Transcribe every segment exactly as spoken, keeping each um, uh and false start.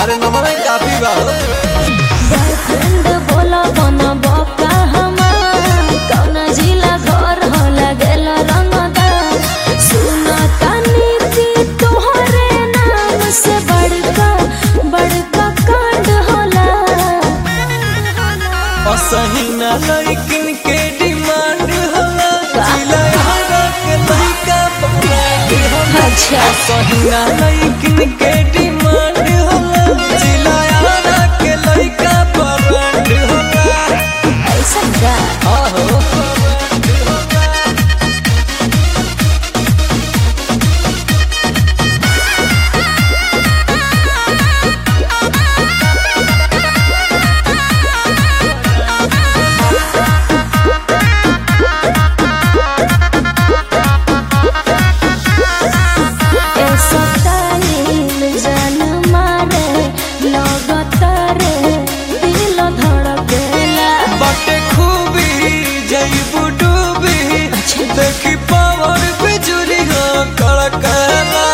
अरे नमन काफी बा बॉयफ्रेंड बोला बना बका हमार कौना जिला घर होला गेल रंगदा सुना तानी की तोहरे नाम से बड़का बड़का कांड होला असही ना लइकिन के डिमांड होला जिला हरा के लइका पकड़ होला अच्छा असही ना लइकिन के डिमांड होला जिला हरा के लइका पकड़ होला ऐसा का आहो देखी पावर बिजुली हो कड़कना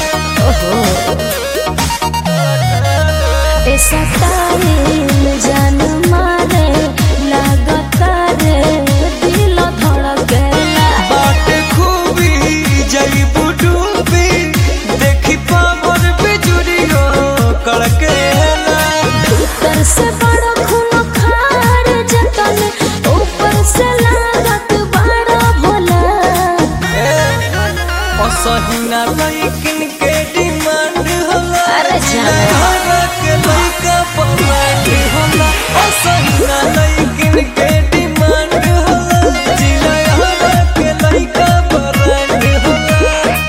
ऐसा तारील जान मारे लागता रे दिल धड़केला बाटे खूबी जईबू डूबी देखी पावर बिजुली हो कड़कना भीतर से बड़ा खून खार जतन ऊपर से लागत बड़ा भोला असहिना लइकिन के डिमांड होला अरे जाना के लइका पमांड होला असहिना लइकिन के डिमांड होला जिला हरा के लइका परांड होला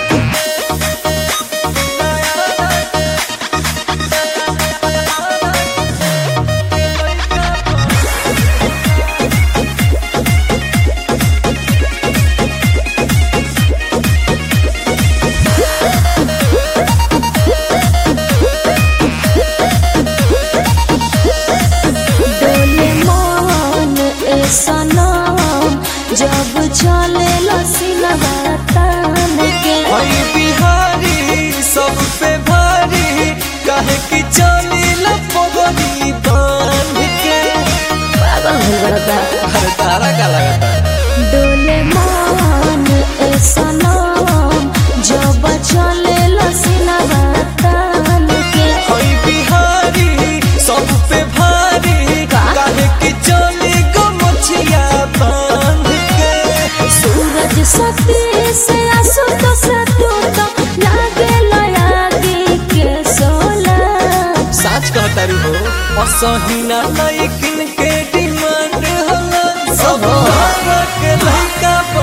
डोले मन ऐसा नाम जब चले लसीनवा तान के हई बिहारी सब पे भारी काहे कि चली लपगनी बांध के पागल हो बड़ा अरे तारा का लगता डोले मन ऐसा नाम जब चले लसीनवा तान के हई बिहारी सब पे भारी का? काहे कि चली गमछिया बांध के सूरज सती से आसु तो सतु तो लागे लयागी के सोला साच कहतारी हो असहिना लइकिन के डिमांड होला सब ओहो। हरा के लइका